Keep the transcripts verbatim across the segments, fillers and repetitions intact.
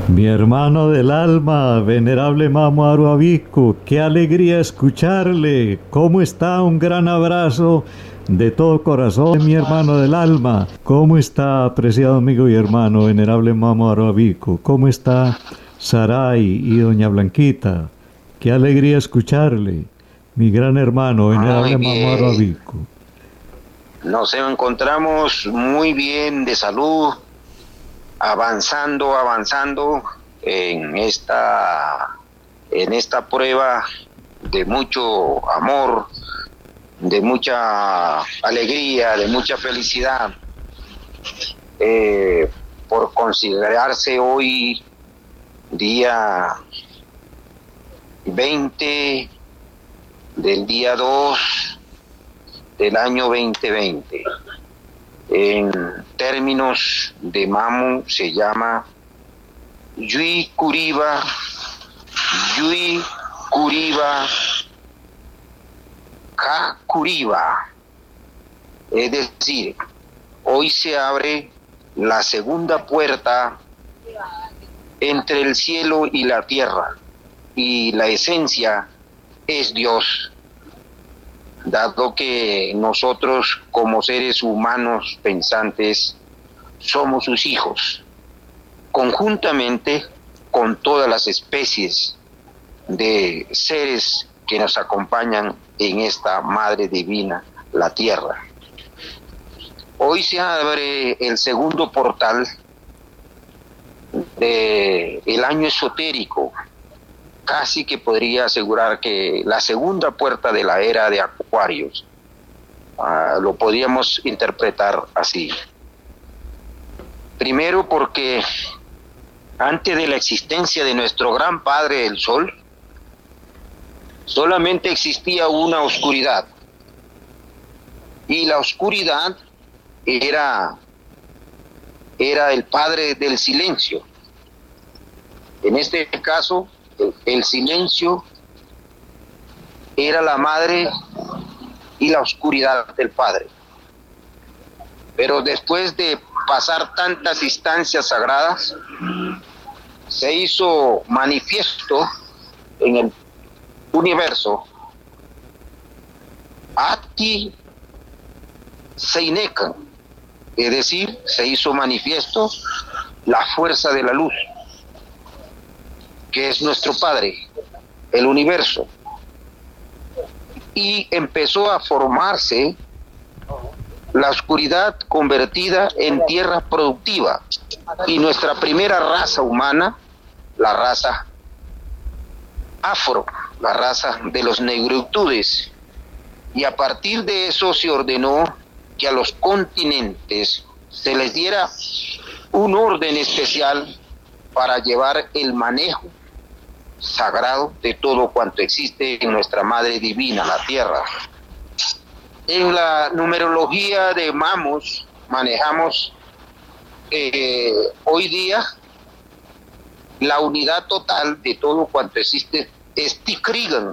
Mi hermano del alma, venerable Mamo Aruabico, qué alegría escucharle. ¿Cómo está? Un gran abrazo de todo corazón, mi hermano del alma. ¿Cómo está, apreciado amigo y hermano, venerable Mamo Aruabico? ¿Cómo está Saray y doña Blanquita? Qué alegría escucharle, mi gran hermano, Muy venerable Mamo bien, Aruabico. nos encontramos muy bien de salud, avanzando, avanzando en esta, en esta prueba de mucho amor, de mucha alegría, de mucha felicidad, eh, por considerarse hoy día veinte del día dos del año veinte veinte. En términos de Mamo se llama Yui Kuriba, Yui Kuriba, Ka Kuriba. Es decir, hoy se abre la segunda puerta entre el cielo y la tierra, y la esencia es Dios. Dado que nosotros como seres humanos pensantes somos sus hijos, conjuntamente con todas las especies de seres que nos acompañan en esta Madre Divina, la Tierra. Hoy se abre el segundo portal del año esotérico. Casi que podría asegurar que la segunda puerta de la era de Acuarios, uh, lo podríamos interpretar así. Primero porque antes de la existencia de nuestro gran Padre el Sol, solamente existía una oscuridad. Y la oscuridad era, era el Padre del silencio. En este caso, El, el silencio era la madre y la oscuridad del padre. Pero después de pasar tantas instancias sagradas, se hizo manifiesto en el universo Ati Seinekan, es decir, se hizo manifiesto la fuerza de la luz, que es nuestro Padre, el universo, y empezó a formarse la oscuridad convertida en tierra productiva, y nuestra primera raza humana, la raza afro, la raza de los negritudes, y a partir de eso se ordenó que a los continentes se les diera un orden especial para llevar el manejo sagrado de todo cuanto existe en nuestra Madre Divina, la Tierra. En la numerología de Mamos manejamos eh, hoy día la unidad total de todo cuanto existe es Tikrigan,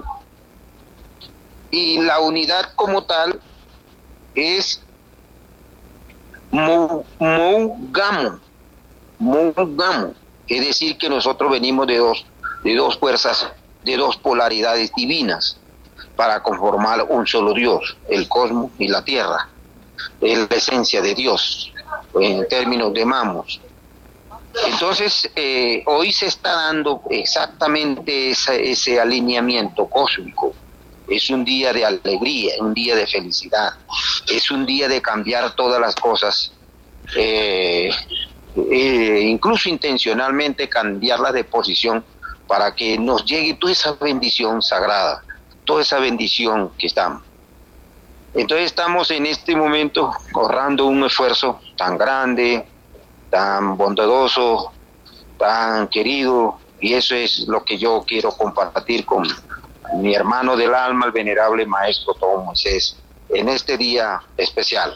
y la unidad como tal es Mougamo, Mougamo, es decir que nosotros venimos de dos de dos fuerzas, de dos polaridades divinas, para conformar un solo Dios, el cosmos y la tierra. Es la esencia de Dios, en términos de Mamos. Entonces, eh, hoy se está dando exactamente esa, ese alineamiento cósmico. Es un día de alegría, un día de felicidad, es un día de cambiar todas las cosas, eh, eh, incluso intencionalmente cambiarlas de posición, para que nos llegue toda esa bendición sagrada, toda esa bendición que estamos. Entonces estamos en este momento ahorrando un esfuerzo tan grande, tan bondadoso, tan querido, y eso es lo que yo quiero compartir con mi hermano del alma, el venerable maestro Tom Moisés, en este día especial.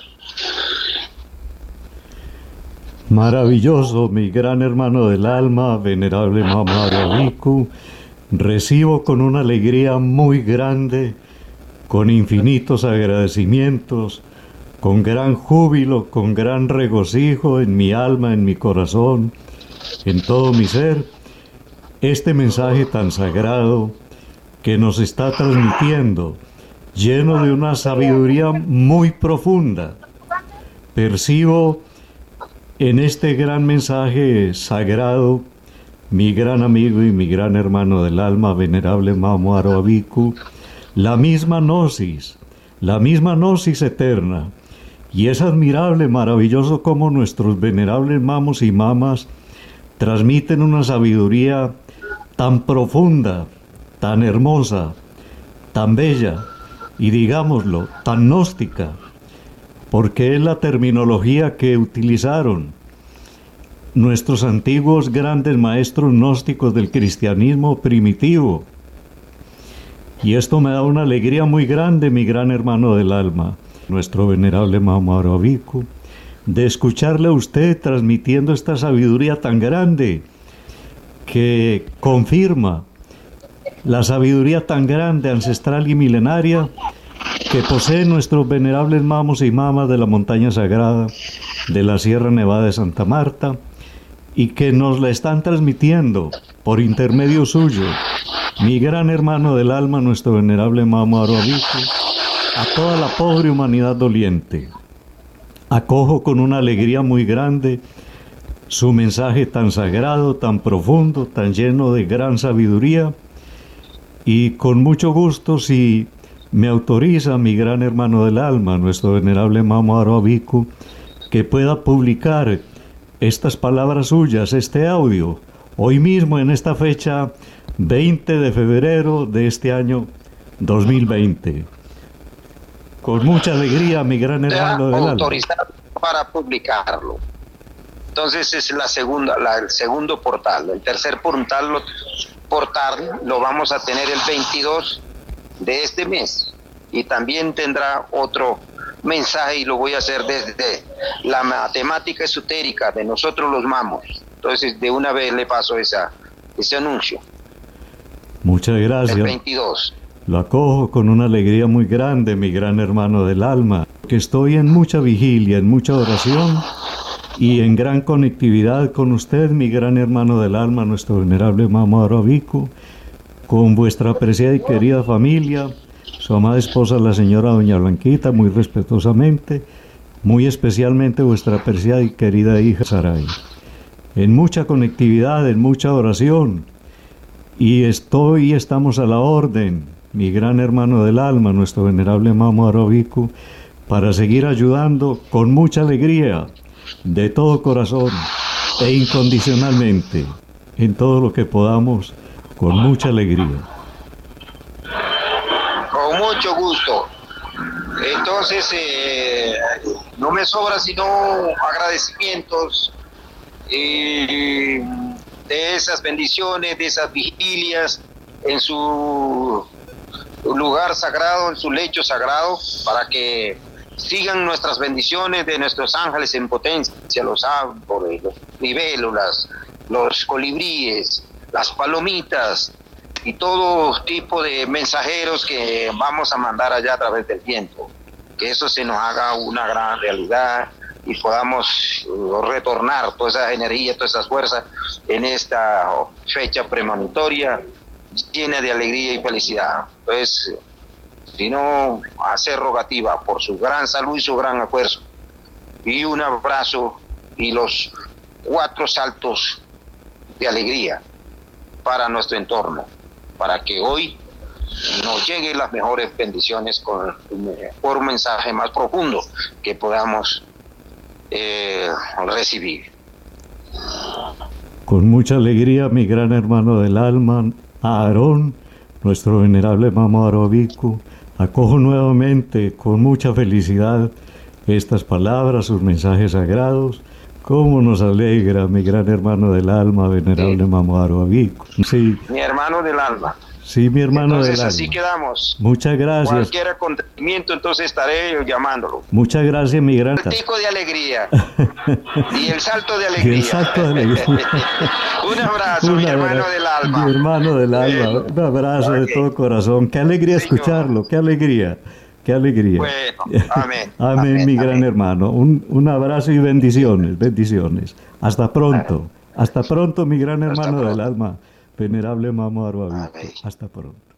Maravilloso, mi gran hermano del alma, venerable Mamo Aruabico. Recibo con una alegría muy grande, con infinitos agradecimientos, con gran júbilo, con gran regocijo en mi alma, en mi corazón, en todo mi ser este mensaje tan sagrado que nos está transmitiendo, lleno de una sabiduría muy profunda. Percibo en este gran mensaje sagrado, mi gran amigo y mi gran hermano del alma, venerable Mamo Aro Abiku, la misma gnosis, la misma gnosis eterna. Y es admirable, maravilloso cómo nuestros venerables mamos y mamas transmiten una sabiduría tan profunda, tan hermosa, tan bella y, digámoslo, tan gnóstica, porque es la terminología que utilizaron nuestros antiguos grandes maestros gnósticos del cristianismo primitivo. Y esto me da una alegría muy grande, mi gran hermano del alma, nuestro venerable Mamo Aro Abiku, de escucharle a usted transmitiendo esta sabiduría tan grande que confirma la sabiduría tan grande, ancestral y milenaria que poseen nuestros venerables mamos y mamas de la montaña sagrada de la Sierra Nevada de Santa Marta, y que nos la están transmitiendo por intermedio suyo, mi gran hermano del alma, nuestro venerable Mamo Aro Abiku, a toda la pobre humanidad doliente. Acojo con una alegría muy grande su mensaje tan sagrado, tan profundo, tan lleno de gran sabiduría, y con mucho gusto, si me autoriza mi gran hermano del alma, nuestro venerable Mamo Aro Abiku, que pueda publicar estas palabras suyas, este audio, hoy mismo en esta fecha veinte de febrero de este año dos mil veinte. Con mucha alegría, mi gran hermano del alma. Autorizado para publicarlo. Entonces es la segunda, la, el segundo portal. El tercer portal lo, portal lo vamos a tener el veintidós de este mes. Y también tendrá otro mensaje, y lo voy a hacer desde la matemática esotérica de nosotros los mamos. Entonces de una vez le paso esa, ese anuncio. Muchas gracias. El veintidós. Lo acojo con una alegría muy grande, mi gran hermano del alma, que estoy en mucha vigilia, en mucha oración y en gran conectividad con usted, mi gran hermano del alma, nuestro venerable Mamo Aro Abiku, con vuestra apreciada y querida familia, su amada esposa, la señora doña Blanquita, muy respetuosamente, muy especialmente vuestra apreciada y querida hija Saray. En mucha conectividad, en mucha oración, y estoy y estamos a la orden, mi gran hermano del alma, nuestro venerable Mamo Aro Abiku, para seguir ayudando con mucha alegría, de todo corazón e incondicionalmente, en todo lo que podamos, con mucha alegría. Con mucho gusto. Entonces, eh, no me sobra sino agradecimientos eh, de esas bendiciones, de esas vigilias en su lugar sagrado, en su lecho sagrado, para que sigan nuestras bendiciones de nuestros ángeles en potencia, los árboles, los libélulas, los colibríes, las palomitas y todo tipo de mensajeros que vamos a mandar allá a través del viento. Que eso se nos haga una gran realidad y podamos retornar todas esas energías, todas esas fuerzas en esta fecha premonitoria llena de alegría y felicidad. Entonces, sino hacer rogativa por su gran salud y su gran esfuerzo, y un abrazo y los cuatro saltos de alegría para nuestro entorno, para que hoy nos lleguen las mejores bendiciones con, por un mensaje más profundo que podamos eh, recibir. Con mucha alegría, mi gran hermano del alma, Aarón, nuestro venerable Mamo Aro Abiku, acojo nuevamente con mucha felicidad estas palabras, sus mensajes sagrados. Cómo nos alegra, mi gran hermano del alma, venerable sí. Mamo Aro Abiku. Sí. Mi hermano del alma. Sí, mi hermano entonces, del alma. Así quedamos. Muchas gracias. Cualquier acontecimiento, entonces estaré llamándolo. Muchas gracias, mi gran. El tico de alegría. Y el salto de alegría. Y el salto de alegría. Un abrazo, Un mi abrazo, hermano del alma. Mi hermano del alma. Un abrazo okay. de todo corazón. Qué alegría Señor. Escucharlo. Qué alegría. Qué alegría. Bueno, amén. amén, amén, mi amén. gran hermano. Un, un abrazo y bendiciones, bendiciones. Hasta pronto. Hasta pronto, mi gran Hasta hermano del pronto. alma, venerable Mamo Aruavico. Amén. Hasta pronto.